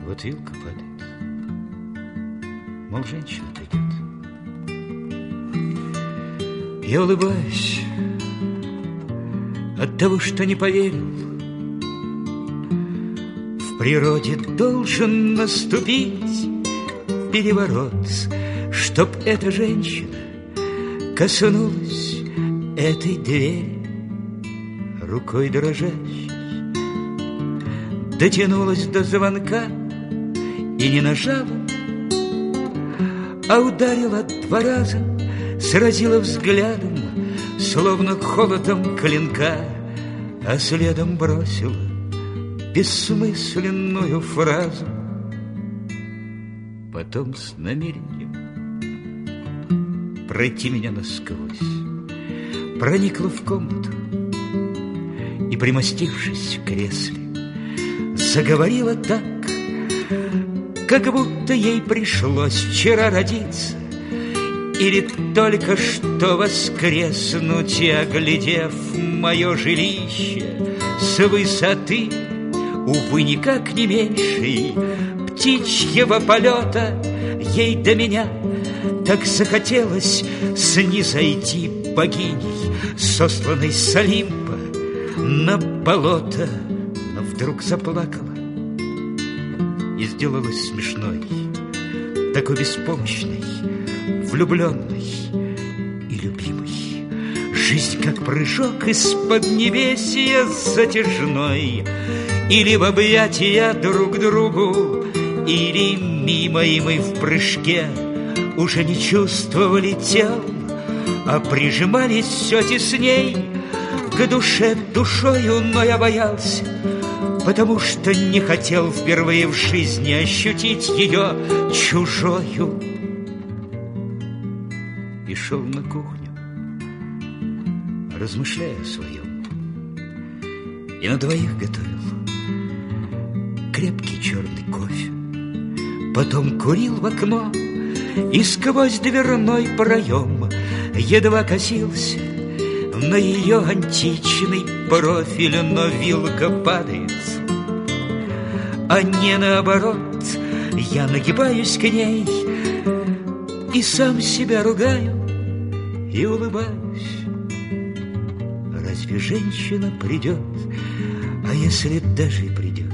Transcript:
Вот вилка падает, мол, женщина придет. Я улыбаюсь от того, что не поверил. В природе должен наступить переворот, чтоб эта женщина коснулась этой двери рукой дрожащей, дотянулась до звонка и не нажала, а ударила 2 раза, сразила взглядом, словно холодом клинка, а следом бросила бессмысленную фразу. Потом с намерением пройти меня насквозь проникла в комнату и, примостившись в кресле, заговорила так, как будто ей пришлось вчера родиться или только что воскреснуть, и, оглядев мое жилище с высоты, увы, никак не меньшей птичьего полета, ей до меня так захотелось снизойти богиней, сосланной с Олимпа на болото, но вдруг заплакала и сделалась смешной, такой беспомощной, влюбленной и любимой. Жизнь, как прыжок из-под небесия затяжной, или в объятия друг другу, или мимо, и мы в прыжке уже не чувствовали тел, а прижимались все тесней к душе душою, но я боялся, потому что не хотел впервые в жизни ощутить ее чужою. И шел на кухню, размышляя о своем, и на 2 готовил крепкий черный кофе, потом курил в окно и сквозь дверной проем едва косился на ее античный профиль, но вилка падает, а не наоборот. Я нагибаюсь к ней и сам себя ругаю и улыбаюсь. Разве женщина придет? А если даже и придет,